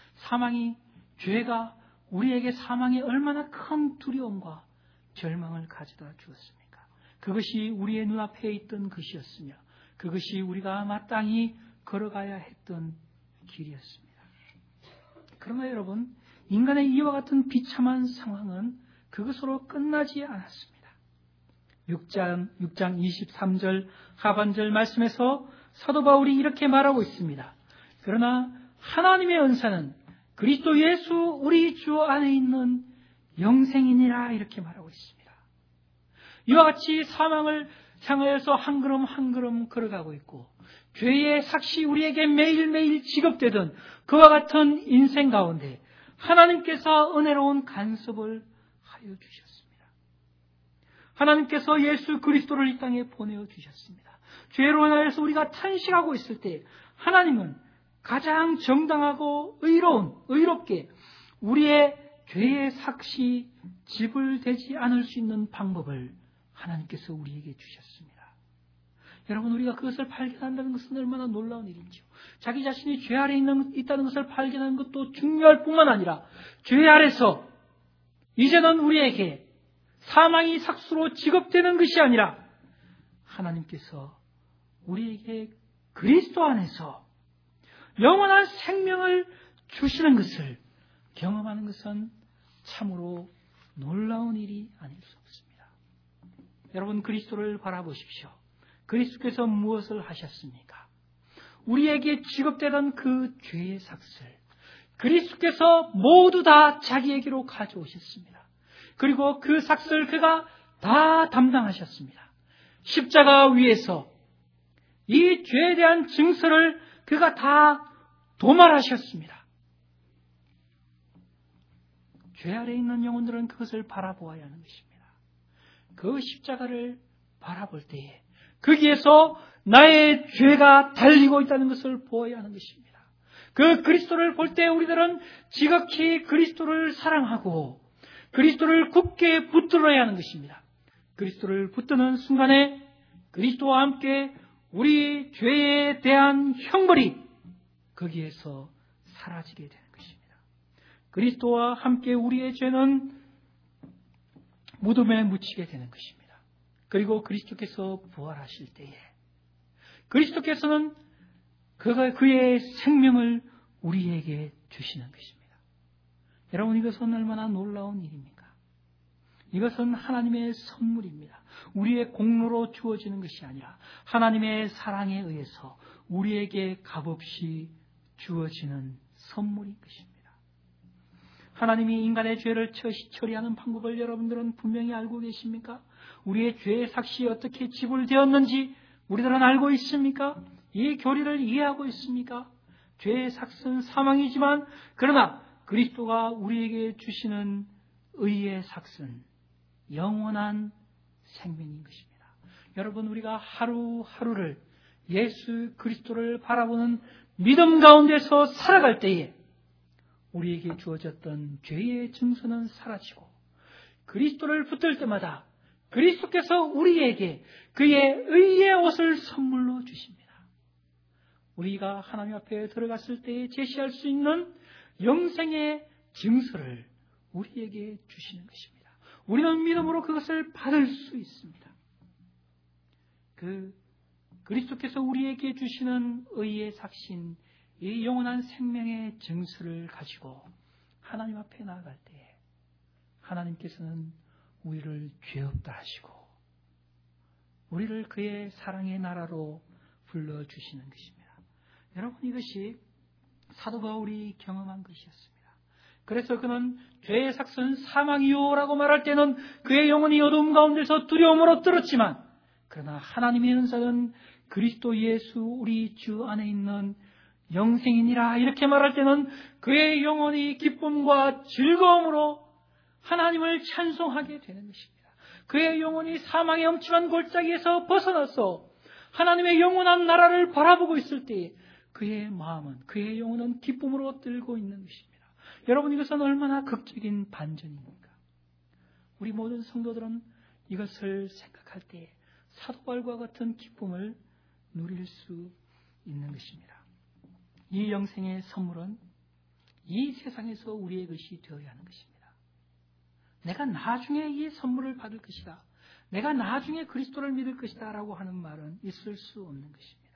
죄가 우리에게 사망에 얼마나 큰 두려움과 절망을 가져다 주었습니까? 그것이 우리의 눈앞에 있던 것이었으며 그것이 우리가 마땅히 걸어가야 했던 길이었습니다. 그러나 여러분, 인간의 이와 같은 비참한 상황은 그것으로 끝나지 않았습니다. 6장 23절 하반절 말씀에서 사도 바울이 이렇게 말하고 있습니다. 그러나 하나님의 은사는 그리스도 예수 우리 주 안에 있는 영생이니라 이렇게 말하고 있습니다. 이와 같이 사망을 향하여서 한 걸음 한 걸음 걸어가고 있고 죄의 삭시 우리에게 매일매일 지급되던 그와 같은 인생 가운데 하나님께서 은혜로운 간섭을 하여 주셨습니다. 하나님께서 예수 그리스도를 이 땅에 보내어 주셨습니다. 죄로 인하여서 우리가 탄식하고 있을 때 하나님은 가장 정당하고 의롭게 우리의 죄의 삭시 지불되지 않을 수 있는 방법을 하나님께서 우리에게 주셨습니다. 여러분, 우리가 그것을 발견한다는 것은 얼마나 놀라운 일인지요. 자기 자신이 죄 아래 있다는 것을 발견하는 것도 중요할 뿐만 아니라 죄 아래서 이제는 우리에게 사망이 삭수로 지급되는 것이 아니라 하나님께서 우리에게 그리스도 안에서 영원한 생명을 주시는 것을 경험하는 것은 참으로 놀라운 일이 아닐 수 없습니다. 여러분, 그리스도를 바라보십시오. 그리스도께서 무엇을 하셨습니까? 우리에게 지급되던 그 죄의 삭슬, 그리스도께서 모두 다 자기에게로 가져오셨습니다. 그리고 그 삭슬 그가 다 담당하셨습니다. 십자가 위에서 이 죄에 대한 증서를 그가 다 도말하셨습니다. 죄 아래 있는 영혼들은 그것을 바라보아야 하는 것입니다. 그 십자가를 바라볼 때에 거기에서 나의 죄가 달리고 있다는 것을 보아야 하는 것입니다. 그 그리스도를 볼 때 우리들은 지극히 그리스도를 사랑하고 그리스도를 굳게 붙들어야 하는 것입니다. 그리스도를 붙드는 순간에 그리스도와 함께 우리 죄에 대한 형벌이 거기에서 사라지게 되는 것입니다. 그리스도와 함께 우리의 죄는 무덤에 묻히게 되는 것입니다. 그리고 그리스도께서 부활하실 때에 그리스도께서는 그의 생명을 우리에게 주시는 것입니다. 여러분, 이것은 얼마나 놀라운 일입니까? 이것은 하나님의 선물입니다. 우리의 공로로 주어지는 것이 아니라 하나님의 사랑에 의해서 우리에게 값없이 주어지는 선물인 것입니다. 하나님이 인간의 죄를 처리하는 방법을 여러분들은 분명히 알고 계십니까? 우리의 죄의 삭시 어떻게 지불되었는지 우리들은 알고 있습니까? 이 교리를 이해하고 있습니까? 죄의 삭은 사망이지만 그러나 그리스도가 우리에게 주시는 의의 삭은 영원한 생명인 것입니다. 여러분, 우리가 하루하루를 예수 그리스도를 바라보는 믿음 가운데서 살아갈 때에 우리에게 주어졌던 죄의 증서는 사라지고 그리스도를 붙들 때마다 그리스도께서 우리에게 그의 의의 옷을 선물로 주십니다. 우리가 하나님 앞에 들어갔을 때에 제시할 수 있는 영생의 증서를 우리에게 주시는 것입니다. 우리는 믿음으로 그것을 받을 수 있습니다. 그 그리스도께서 우리에게 주시는 의의 삭신, 이 영원한 생명의 증서를 가지고 하나님 앞에 나아갈 때에 하나님께서는 우리를 죄 없다 하시고 우리를 그의 사랑의 나라로 불러주시는 것입니다. 여러분, 이것이 사도 바울이 경험한 것이었습니다. 그래서 그는 죄의 삭은 사망이요라고 말할 때는 그의 영혼이 어두움 가운데서 두려움으로 떨었지만 그러나 하나님의 은사는 그리스도 예수 우리 주 안에 있는 영생이니라 이렇게 말할 때는 그의 영혼이 기쁨과 즐거움으로 하나님을 찬송하게 되는 것입니다. 그의 영혼이 사망의 엄침한 골짜기에서 벗어나서 하나님의 영원한 나라를 바라보고 있을 때에 그의 마음은, 그의 영혼은 기쁨으로 들고 있는 것입니다. 여러분, 이것은 얼마나 극적인 반전입니까? 우리 모든 성도들은 이것을 생각할 때에 사도 바울과 같은 기쁨을 누릴 수 있는 것입니다. 이 영생의 선물은 이 세상에서 우리의 것이 되어야 하는 것입니다. 내가 나중에 이 선물을 받을 것이다, 내가 나중에 그리스도를 믿을 것이다 라고 하는 말은 있을 수 없는 것입니다.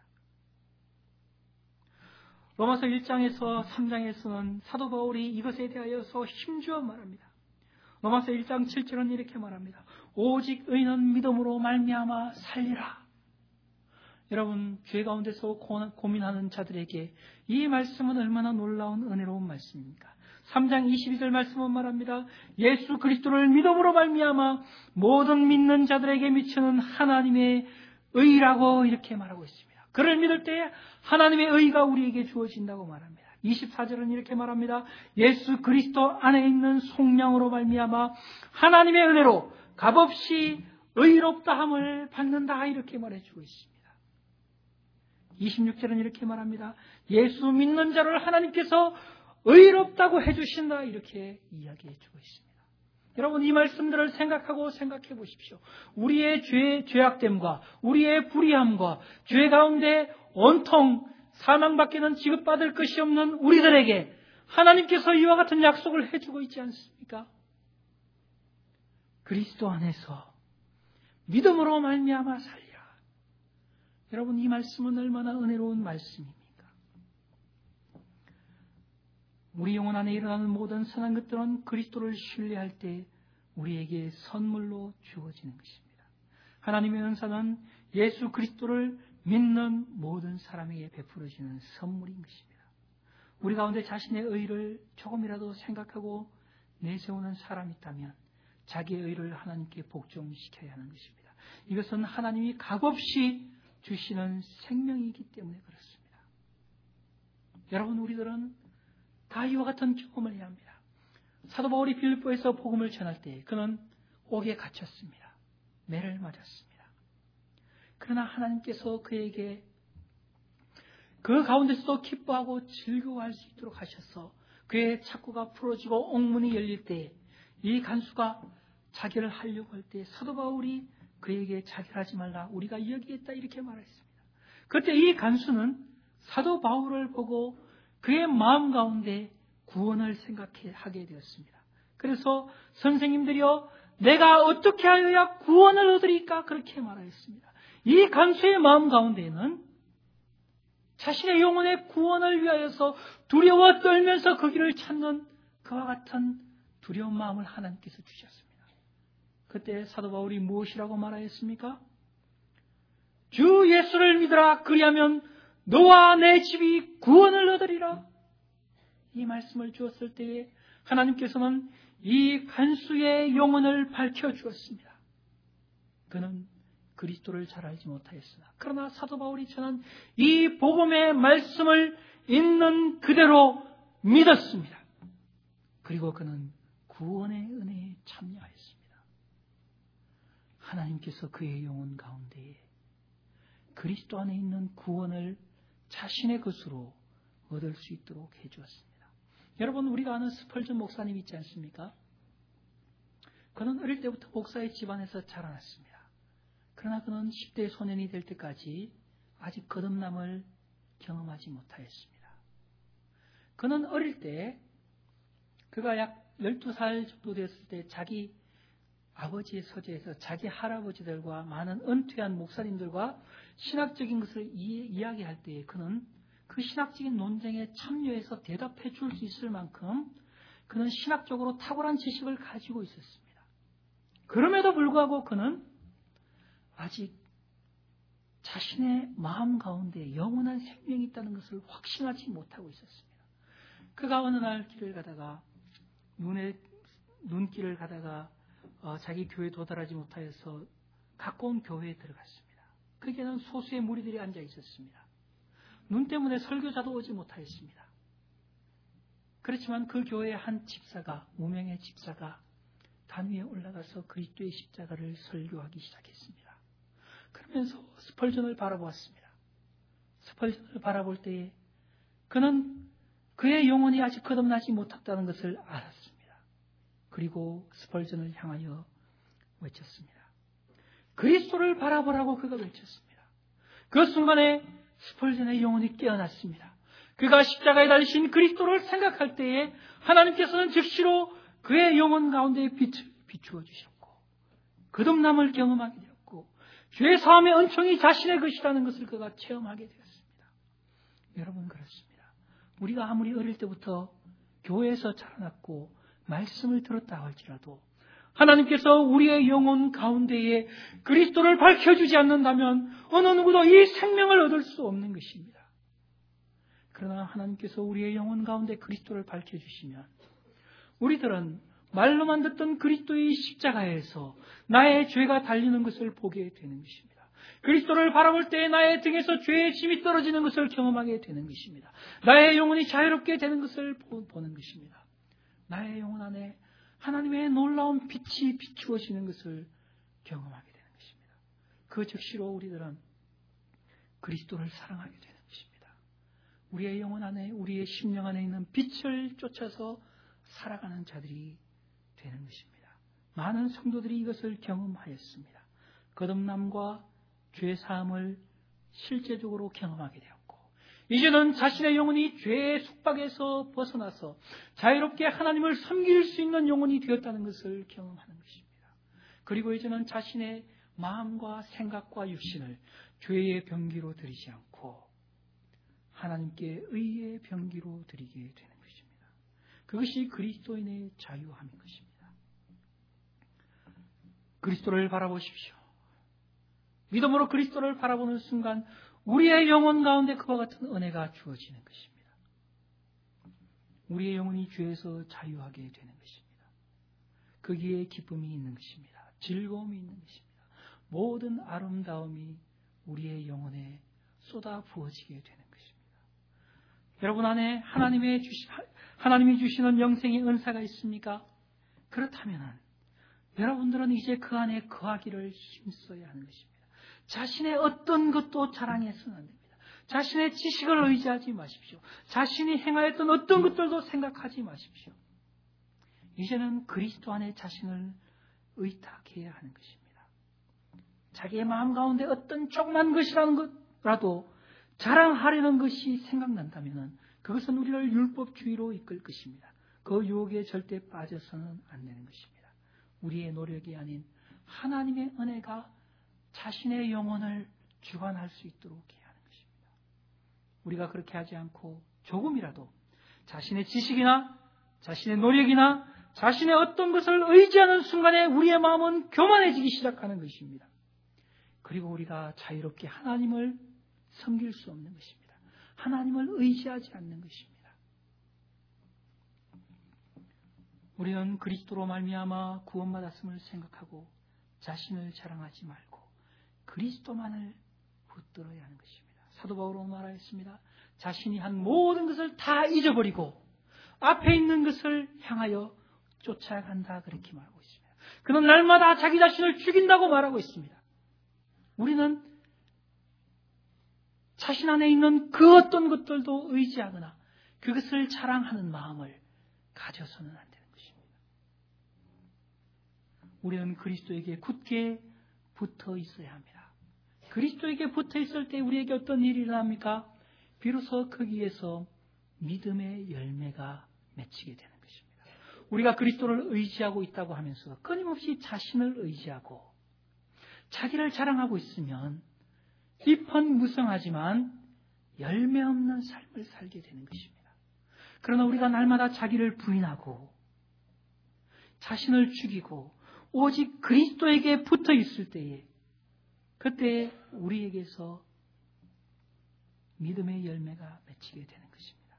로마서 1장에서 3장에서는 사도 바울이 이것에 대하여서 힘주어 말합니다. 로마서 1장 7절은 이렇게 말합니다. 오직 의인은 믿음으로 말미암아 살리라. 여러분, 죄 가운데서 고민하는 자들에게 이 말씀은 얼마나 놀라운 은혜로운 말씀입니까? 3장 22절 말씀은 말합니다. 예수 그리스도를 믿음으로 말미암아 모든 믿는 자들에게 미치는 하나님의 의라고 이렇게 말하고 있습니다. 그를 믿을 때에 하나님의 의가 우리에게 주어진다고 말합니다. 24절은 이렇게 말합니다. 예수 그리스도 안에 있는 속량으로 말미암아 하나님의 은혜로 값없이 의롭다함을 받는다 이렇게 말해주고 있습니다. 26절은 이렇게 말합니다. 예수 믿는 자를 하나님께서 의롭다고 해주신다 이렇게 이야기해주고 있습니다. 여러분 이 말씀들을 생각해 보십시오. 우리의 죄악됨과 우리의 불의함과 죄 가운데 온통 사망밖에는 지급받을 것이 없는 우리들에게 하나님께서 이와 같은 약속을 해주고 있지 않습니까? 그리스도 안에서 믿음으로 말미암아 살리라. 여러분 이 말씀은 얼마나 은혜로운 말씀입니까? 우리 영혼 안에 일어나는 모든 선한 것들은 그리스도를 신뢰할 때 우리에게 선물로 주어지는 것입니다. 하나님의 은사는 예수 그리스도를 믿는 모든 사람에게 베풀어지는 선물인 것입니다. 우리 가운데 자신의 의를 조금이라도 생각하고 내세우는 사람이 있다면 자기의 의를 하나님께 복종시켜야 하는 것입니다. 이것은 하나님이 값없이 주시는 생명이기 때문에 그렇습니다. 여러분 우리들은 다 이와 같은 경험을 해야 합니다. 사도 바울이 빌립보에서 복음을 전할 때 그는 옥에 갇혔습니다. 매를 맞았습니다. 그러나 하나님께서 그에게 그 가운데서도 기뻐하고 즐거워할 수 있도록 하셔서 그의 착고가 풀어지고 옥문이 열릴 때 이 간수가 자결을 하려고 할 때 사도 바울이 그에게 자결하지 말라 우리가 여기겠다 이렇게 말했습니다. 그때 이 간수는 사도 바울을 보고 그의 마음 가운데 구원을 생각하게 되었습니다. 그래서 선생님들이여 내가 어떻게 하여야 구원을 얻으리까 그렇게 말하였습니다. 이 간수의 마음 가운데에는 자신의 영혼의 구원을 위하여서 두려워 떨면서 그 길을 찾는 그와 같은 두려운 마음을 하나님께서 주셨습니다. 그때 사도 바울이 무엇이라고 말하였습니까? 주 예수를 믿으라 그리하면 너와 내 집이 구원을 얻으리라. 이 말씀을 주었을 때에 하나님께서는 이 간수의 영혼을 밝혀주었습니다. 그는 그리스도를 잘 알지 못하였으나 그러나 사도 바울이 전한 이 복음의 말씀을 있는 그대로 믿었습니다. 그리고 그는 구원의 은혜에 참여하였습니다. 하나님께서 그의 영혼 가운데에 그리스도 안에 있는 구원을 자신의 것으로 얻을 수 있도록 해주었습니다. 여러분 우리가 아는 스펄전 목사님 있지 않습니까? 그는 어릴 때부터 목사의 집안에서 자라났습니다. 그러나 그는 10대 소년이 될 때까지 아직 거듭남을 경험하지 못하였습니다. 그는 어릴 때 그가 약 12살 정도 되었을 때 자기 아버지의 서재에서 자기 할아버지들과 많은 은퇴한 목사님들과 신학적인 것을 이야기할 때에 그는 그 신학적인 논쟁에 참여해서 대답해 줄 수 있을 만큼 그는 신학적으로 탁월한 지식을 가지고 있었습니다. 그럼에도 불구하고 그는 아직 자신의 마음 가운데 영원한 생명이 있다는 것을 확신하지 못하고 있었습니다. 그가 어느 날 길을 가다가 눈길을 가다가 자기 교회에 도달하지 못하여서 가까운 교회에 들어갔습니다. 거기에는 소수의 무리들이 앉아 있었습니다. 눈 때문에 설교자도 오지 못하였습니다. 그렇지만 그 교회의 한 집사가, 무명의 집사가 단 위에 올라가서 그리스도의 십자가를 설교하기 시작했습니다. 그러면서 스펄전을 바라보았습니다. 스펄전을 바라볼 때에 그는 그의 영혼이 아직 거듭나지 못했다는 것을 알았습니다. 그리고 스펄전을 향하여 외쳤습니다. 그리스도를 바라보라고 그가 외쳤습니다. 그 순간에 스펄전의 영혼이 깨어났습니다. 그가 십자가에 달리신 그리스도를 생각할 때에 하나님께서는 즉시로 그의 영혼 가운데 빛을 비추어 주셨고 거듭남을 경험하게 되었고 죄 사함의 은총이 자신의 것이라는 것을 그가 체험하게 되었습니다. 여러분 그렇습니다. 우리가 아무리 어릴 때부터 교회에서 자라났고 말씀을 들었다 할지라도 하나님께서 우리의 영혼 가운데에 그리스도를 밝혀주지 않는다면 어느 누구도 이 생명을 얻을 수 없는 것입니다. 그러나 하나님께서 우리의 영혼 가운데 그리스도를 밝혀주시면 우리들은 말로만 듣던 그리스도의 십자가에서 나의 죄가 달리는 것을 보게 되는 것입니다. 그리스도를 바라볼 때 나의 등에서 죄의 짐이 떨어지는 것을 경험하게 되는 것입니다. 나의 영혼이 자유롭게 되는 것을 보는 것입니다. 나의 영혼 안에 하나님의 놀라운 빛이 비추어지는 것을 경험하게 되는 것입니다. 그 즉시로 우리들은 그리스도를 사랑하게 되는 것입니다. 우리의 영혼 안에, 우리의 심령 안에 있는 빛을 쫓아서 살아가는 자들이 되는 것입니다. 많은 성도들이 이것을 경험하였습니다. 거듭남과 죄 사함을 실제적으로 경험하게 되었고, 이제는 자신의 영혼이 죄의 속박에서 벗어나서 자유롭게 하나님을 섬길 수 있는 영혼이 되었다는 것을 경험하는 것입니다. 그리고 이제는 자신의 마음과 생각과 육신을 죄의 병기로 드리지 않고 하나님께 의의 병기로 드리게 되는 것입니다. 그것이 그리스도인의 자유함인 것입니다. 그리스도를 바라보십시오. 믿음으로 그리스도를 바라보는 순간 우리의 영혼 가운데 그와 같은 은혜가 주어지는 것입니다. 우리의 영혼이 죄에서 자유하게 되는 것입니다. 거기에 기쁨이 있는 것입니다. 즐거움이 있는 것입니다. 모든 아름다움이 우리의 영혼에 쏟아 부어지게 되는 것입니다. 여러분 안에 하나님이 주시는 영생의 은사가 있습니까? 그렇다면 여러분들은 이제 그 안에 거하기를 힘써야 하는 것입니다. 자신의 어떤 것도 자랑해서는 안 됩니다. 자신의 지식을 의지하지 마십시오. 자신이 행하였던 어떤 것들도 생각하지 마십시오. 이제는 그리스도 안에 자신을 의탁해야 하는 것입니다. 자기의 마음 가운데 어떤 조그만 것이라는 것라도 자랑하려는 것이 생각난다면 그것은 우리를 율법주의로 이끌 것입니다. 그 유혹에 절대 빠져서는 안 되는 것입니다. 우리의 노력이 아닌 하나님의 은혜가 자신의 영혼을 주관할 수 있도록 해야 하는 것입니다. 우리가 그렇게 하지 않고 조금이라도 자신의 지식이나 자신의 노력이나 자신의 어떤 것을 의지하는 순간에 우리의 마음은 교만해지기 시작하는 것입니다. 그리고 우리가 자유롭게 하나님을 섬길 수 없는 것입니다. 하나님을 의지하지 않는 것입니다. 우리는 그리스도로 말미암아 구원받았음을 생각하고 자신을 자랑하지 말고 그리스도만을 붙들어야 하는 것입니다. 사도 바울은 말하였습니다. 자신이 한 모든 것을 다 잊어버리고 앞에 있는 것을 향하여 쫓아간다, 그렇게 말하고 있습니다. 그는 날마다 자기 자신을 죽인다고 말하고 있습니다. 우리는 자신 안에 있는 그 어떤 것들도 의지하거나 그것을 자랑하는 마음을 가져서는 안 되는 것입니다. 우리는 그리스도에게 굳게 붙어 있어야 합니다. 그리스도에게 붙어 있을 때 우리에게 어떤 일이 일어납니까? 비로소 거기에서 믿음의 열매가 맺히게 되는 것입니다. 우리가 그리스도를 의지하고 있다고 하면서 끊임없이 자신을 의지하고 자기를 자랑하고 있으면 잎은 무성하지만 열매 없는 삶을 살게 되는 것입니다. 그러나 우리가 날마다 자기를 부인하고 자신을 죽이고 오직 그리스도에게 붙어 있을 때에 그때 우리에게서 믿음의 열매가 맺히게 되는 것입니다.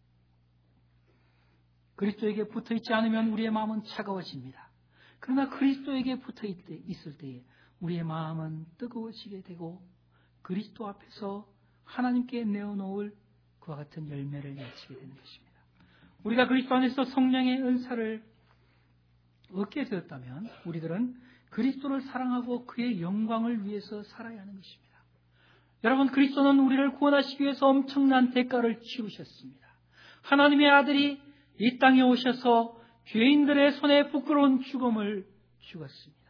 그리스도에게 붙어 있지 않으면 우리의 마음은 차가워집니다. 그러나 그리스도에게 붙어 있을 때에 우리의 마음은 뜨거워지게 되고 그리스도 앞에서 하나님께 내어놓을 그와 같은 열매를 맺히게 되는 것입니다. 우리가 그리스도 안에서 성령의 은사를 얻게 되었다면 우리들은 그리스도를 사랑하고 그의 영광을 위해서 살아야 하는 것입니다. 여러분, 그리스도는 우리를 구원하시기 위해서 엄청난 대가를 치르셨습니다. 하나님의 아들이 이 땅에 오셔서 죄인들의 손에 부끄러운 죽음을 죽었습니다.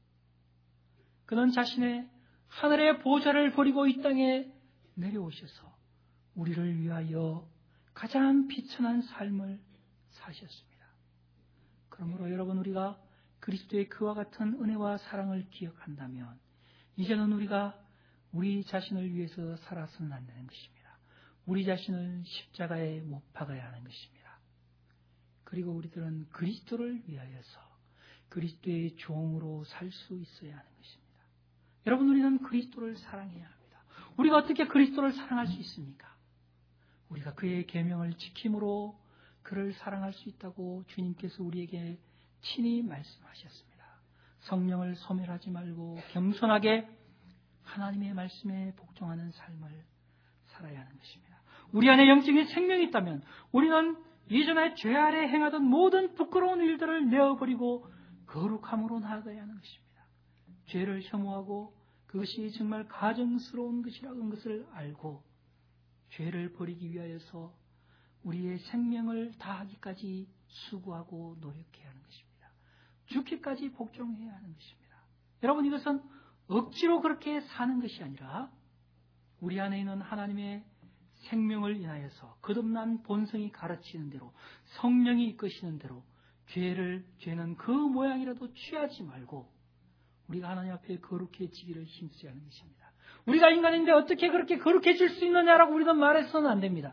그는 자신의 하늘의 보좌를 버리고 이 땅에 내려오셔서 우리를 위하여 가장 비천한 삶을 사셨습니다. 그러므로 여러분, 우리가 그리스도의 그와 같은 은혜와 사랑을 기억한다면 이제는 우리가 우리 자신을 위해서 살아서는 안 되는 것입니다. 우리 자신을 십자가에 못 박아야 하는 것입니다. 그리고 우리들은 그리스도를 위하여서 그리스도의 종으로 살 수 있어야 하는 것입니다. 여러분, 우리는 그리스도를 사랑해야 합니다. 우리가 어떻게 그리스도를 사랑할 수 있습니까? 우리가 그의 계명을 지킴으로 그를 사랑할 수 있다고 주님께서 우리에게 친히 말씀하셨습니다. 성령을 소멸하지 말고 겸손하게 하나님의 말씀에 복종하는 삶을 살아야 하는 것입니다. 우리 안에 영적인 생명이 있다면 우리는 이전에 죄 아래 행하던 모든 부끄러운 일들을 내어버리고 거룩함으로 나아가야 하는 것입니다. 죄를 혐오하고 그것이 정말 가증스러운 것이라는 것을 알고 죄를 버리기 위하여서 우리의 생명을 다하기까지 수고하고 노력해야 하는 것입니다. 죽기까지 복종해야 하는 것입니다. 여러분, 이것은 억지로 그렇게 사는 것이 아니라 우리 안에 있는 하나님의 생명을 인하여서 거듭난 본성이 가르치는 대로 성령이 이끄시는 대로 죄는 그 모양이라도 취하지 말고 우리가 하나님 앞에 거룩해지기를 힘써야 하는 것입니다. 우리가 인간인데 어떻게 그렇게 거룩해질 수 있느냐라고 우리는 말해서는 안 됩니다.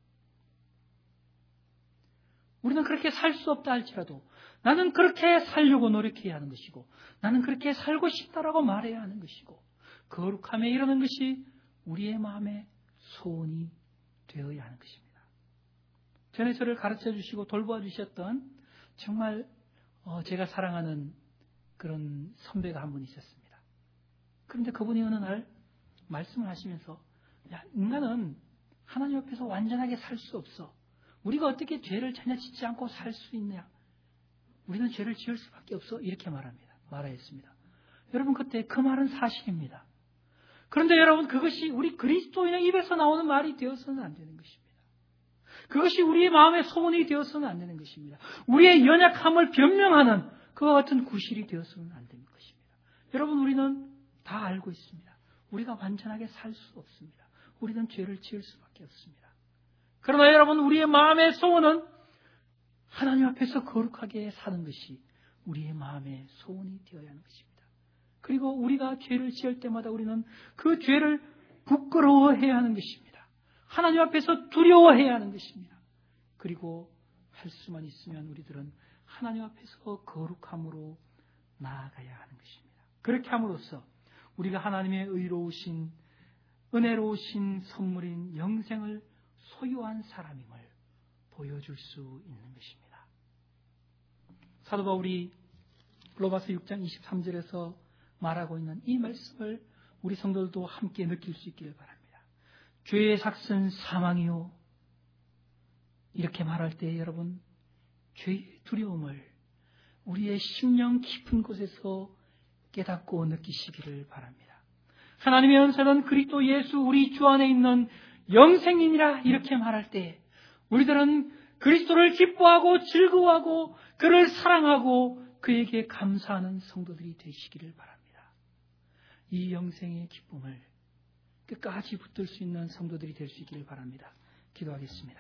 우리는 그렇게 살 수 없다 할지라도 나는 그렇게 살려고 노력해야 하는 것이고 나는 그렇게 살고 싶다라고 말해야 하는 것이고 거룩함에 이르는 것이 우리의 마음의 소원이 되어야 하는 것입니다. 전에 저를 가르쳐 주시고 돌보아 주셨던 정말 제가 사랑하는 그런 선배가 한 분 있었습니다. 그런데 그분이 어느 날 말씀을 하시면서 인간은 하나님 앞에서 완전하게 살 수 없어. 우리가 어떻게 죄를 전혀 짓지 않고 살 수 있냐? 우리는 죄를 지을 수밖에 없어. 이렇게 말하였습니다. 여러분, 그때 그 말은 사실입니다. 그런데 여러분, 그것이 우리 그리스도인의 입에서 나오는 말이 되어서는 안 되는 것입니다. 그것이 우리의 마음의 소원이 되어서는 안 되는 것입니다. 우리의 연약함을 변명하는 그와 같은 구실이 되어서는 안 되는 것입니다. 여러분, 우리는 다 알고 있습니다. 우리가 완전하게 살 수 없습니다. 우리는 죄를 지을 수밖에 없습니다. 그러나 여러분, 우리의 마음의 소원은 하나님 앞에서 거룩하게 사는 것이 우리의 마음의 소원이 되어야 하는 것입니다. 그리고 우리가 죄를 지을 때마다 우리는 그 죄를 부끄러워해야 하는 것입니다. 하나님 앞에서 두려워해야 하는 것입니다. 그리고 할 수만 있으면 우리들은 하나님 앞에서 거룩함으로 나아가야 하는 것입니다. 그렇게 함으로써 우리가 하나님의 의로우신 은혜로우신 선물인 영생을 소유한 사람임을 보여줄 수 있는 것입니다. 사도 바울이 로마서 6장 23절에서 말하고 있는 이 말씀을 우리 성도들도 함께 느낄 수 있기를 바랍니다. 죄의 삭은 사망이요. 이렇게 말할 때 여러분, 죄의 두려움을 우리의 심령 깊은 곳에서 깨닫고 느끼시기를 바랍니다. 하나님의 은사는 그리스도 예수 우리 주 안에 있는 영생이니라 이렇게 말할 때 우리들은 그리스도를 기뻐하고 즐거워하고 그를 사랑하고 그에게 감사하는 성도들이 되시기를 바랍니다. 이 영생의 기쁨을 끝까지 붙들 수 있는 성도들이 될 수 있기를 바랍니다. 기도하겠습니다.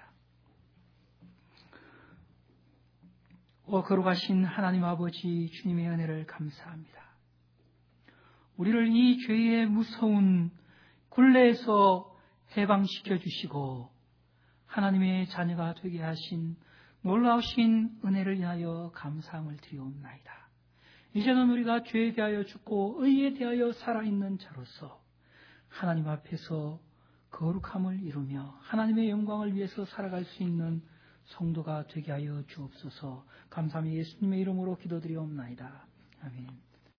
거룩하신 하나님 아버지 주님의 은혜를 감사합니다. 우리를 이 죄의 무서운 굴레에서 해방시켜 주시고 하나님의 자녀가 되게 하신 놀라우신 은혜를 인하여 감사함을 드리옵나이다. 이제는 우리가 죄에 대하여 죽고 의에 대하여 살아있는 자로서 하나님 앞에서 거룩함을 이루며 하나님의 영광을 위해서 살아갈 수 있는 성도가 되게 하여 주옵소서. 감사함이 예수님의 이름으로 기도드리옵나이다. 아멘.